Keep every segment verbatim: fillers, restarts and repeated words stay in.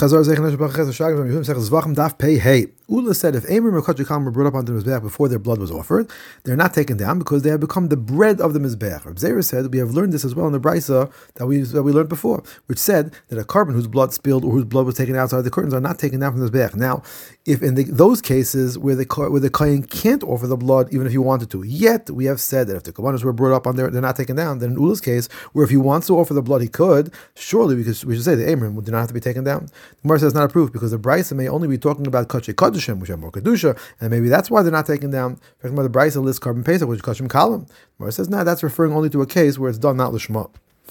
Chazar Zeichen Eshbach Ches Shagim From Yehudim Sechas Zvachim Daf Pei Hey. Ula said if Amrim or Kachikam were brought up onto the Mizbeach before their blood was offered, they're not taken down because they have become the bread of the Mizbeach. Reb Zera said we have learned this as well in the Brisa that we that we learned before, which said that a carbon whose blood spilled or whose blood was taken outside the curtains are not taken down from the Mizbeach. Now, if in the, those cases where the where the kohen can't offer the blood even if he wanted to, yet we have said that if the Kohanos were brought up on there, they're not taken down. Then in Ula's case, where if he wants to offer the blood, he could. Surely we could we should say the Amrim would not have to be taken down. The Gemara says not a proof because the Brisa may only be talking about Kachei Kadoshim, which have more kedusha, and maybe that's why they're not taken down. In fact, the Brisa lists carbon pesach, which is Kachim Kalim. The Gemara says no, that's referring only to a case where it's done not lishma.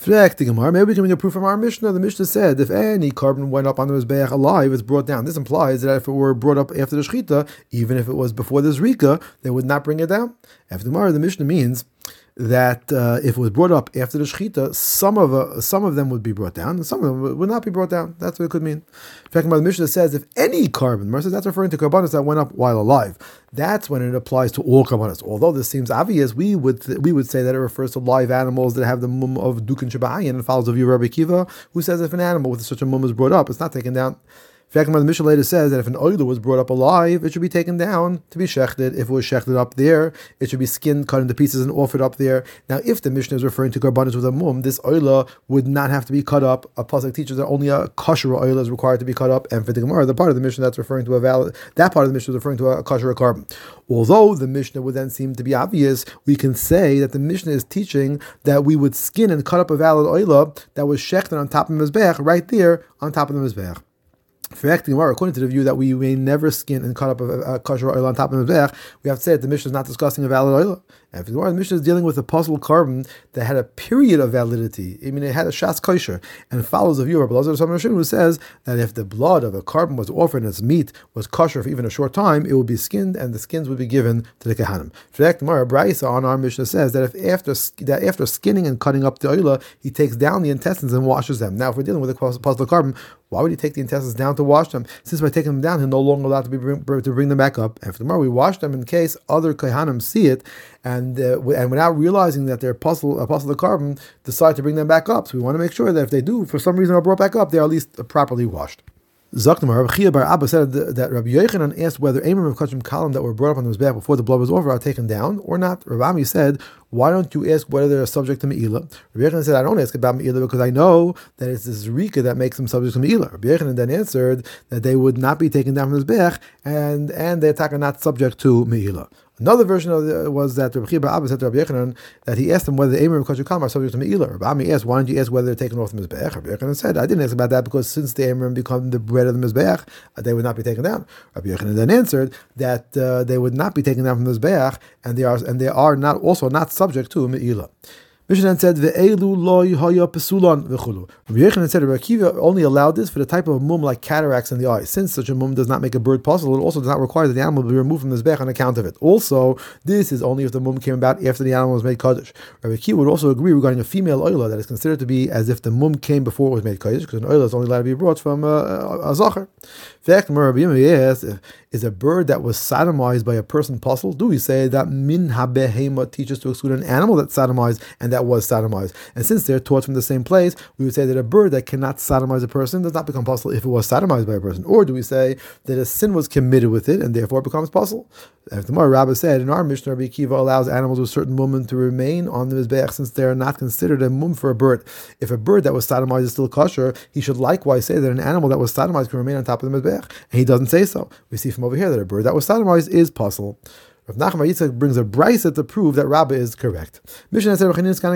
Maybe we can make a proof from our Mishnah. The Mishnah said if any carbon went up on the Mizbeach alive, it's brought down. This implies that if it were brought up after the Shechita, even if it was before the Zrika, they would not bring it down. After the Gemara, the Mishnah means that uh, if it was brought up after the Shechita, some of uh, some of them would be brought down, and some of them would not be brought down. That's what it could mean. In fact, the Mishnah says if any carbon, says that's referring to carbonates that went up while alive. That's when it applies to all carbonates. Although this seems obvious, we would th- we would say that it refers to live animals that have the mum of Dukin Shabbayin and follows the view of Rabbi Kiva, who says if an animal with such a mum is brought up, it's not taken down. In fact, the Mishnah later says that if an oiler was brought up alive, it should be taken down to be shechted. If it was shechted up there, it should be skinned, cut into pieces, and offered up there. Now, if the Mishnah is referring to carbonates with a mum, this oiler would not have to be cut up. A pasuk teaches that only a kosher oiler is required to be cut up. And for the Gemara, the part of the Mishnah that's referring to a valid, that part of the Mishnah is referring to a kosher carbon. Although the Mishnah would then seem to be obvious, we can say that the Mishnah is teaching that we would skin and cut up a valid oiler that was shechted on top of the mizbeach, right there on top of the mizbeach. According to the view that we may never skin and cut up a, a kosher oil on top of the mizbeach, we have to say that the Mishnah is not discussing a valid oil. And for the Mishnah is dealing with a possible carbon that had a period of validity. I mean, it had a shas kosher, and follows the view of Rabbi Elazar who says that if the blood of a carbon was offered and its meat was kosher for even a short time, it would be skinned, and the skins would be given to the kehanim. For the Brisa on our Mishnah says that if after that after skinning and cutting up the oila, he takes down the intestines and washes them. Now, if we're dealing with a possible carbon, why would he take the intestines down to wash them? Since by taking them down, he's no longer allowed to be bring, to bring them back up. And for tomorrow, we wash them in case other kohanim see it, and uh, and without realizing that they're apostle apostle of carbon, decide to bring them back up. So we want to make sure that if they do, for some reason, are brought back up, they are at least properly washed. Zaknamar, Rabbi Chia bar Abba said that Rabbi Yochanan asked whether Amrim of Kachim Kalim that were brought up on the Mizbeach before the blood was offered are taken down or not. Rav Ami said, why don't you ask whether they're subject to Me'ilah? Rabbi Yochanan said, I don't ask about Me'ilah because I know that it's this Rika that makes them subject to Me'ilah. Rabbi Yochanan then answered that they would not be taken down from the Mizbeach and, and the attack are not subject to Me'ilah. Another version of it was that Rabbi Chia bar Abba said to Rabbi Yochanan that he asked him whether the Amrim of Kachim Kalim are subject to Me'ilah. Rabbi Ami asked, why don't you ask whether they're taken off the Mizbeach? Rabbi Yochanan said, I didn't ask about that because since the Amrim become the bread of the Mizbeach, they would not be taken down. Rabbi Yochanan then answered that uh, they would not be taken down from the Mizbeach, and they are and they are not also not subject to Me'ilah. Mishnah said, "Ve'elu loy haya pesulan v'chulu." Rabbi Yochanan said, Rabbi Akiva only allowed this for the type of mum like cataracts in the eye. Since such a mum does not make a bird puzzle, it also does not require that the animal be removed from the zbech on account of it. Also, this is only if the mum came about after the animal was made kaddish. Rabbi Akiva would also agree regarding a female oila that is considered to be as if the mum came before it was made kaddish, because an oila is only allowed to be brought from uh, a zacher. In fact, Rabbi Yirmiyah asks, is a bird that was sodomized by a person puzzle? Do we say that min habehema teaches to exclude an animal that's sodomized and that was sodomized? And since they're taught from the same place, we would say that a bird that cannot sodomize a person does not become puzzle if it was sodomized by a person. Or do we say that a sin was committed with it and therefore it becomes puzzle? As the Rabbah said, in our Mishnah, Rabbi Akiva allows animals with certain mum to remain on the mizbeach since they are not considered a mum for a bird. If a bird that was sodomized is still kosher, he should likewise say that an animal that was sodomized can remain on top of the mizbeach. And he doesn't say so. We see from over here that a bird that was sodomized is puzzle. Rav Nachman Yitzchak brings a brisa to prove that Rabbah is correct. Mishnah said,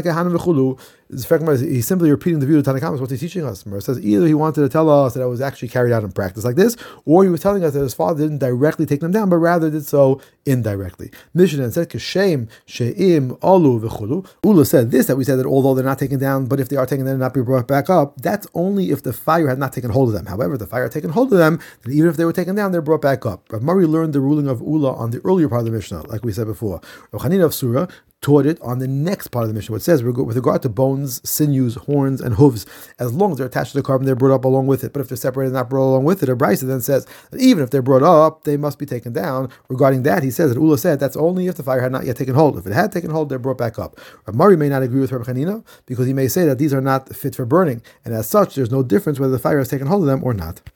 he's simply repeating the view of Tanakhama. What's he teaching us? It says either he wanted to tell us that it was actually carried out in practice like this, or he was telling us that his father didn't directly take them down, but rather did so indirectly. Mishnah said, "Kashem she'im alu v'chulu." Ula said this, that we said that although they're not taken down, but if they are taken down and not be brought back up, that's only if the fire had not taken hold of them. However, if the fire had taken hold of them, then even if they were taken down, they're brought back up. Rav Mari learned the ruling of Ula on the earlier part of the Mishnah, like we said before. Rav Chanina of Surah taught it on the next part of the Mishnah, which says with regard to bones, sinews, horns, and hooves, as long as they're attached to the carbon, they're brought up along with it. But if they're separated and not brought along with it, a brisa then says that even if they're brought up, they must be taken down. Regarding that, he says that Ula said that's only if the fire had not yet taken hold. If it had taken hold, they're brought back up. Rav Mari may not agree with Rabbi Chanina because he may say that these are not fit for burning, and as such, there's no difference whether the fire has taken hold of them or not.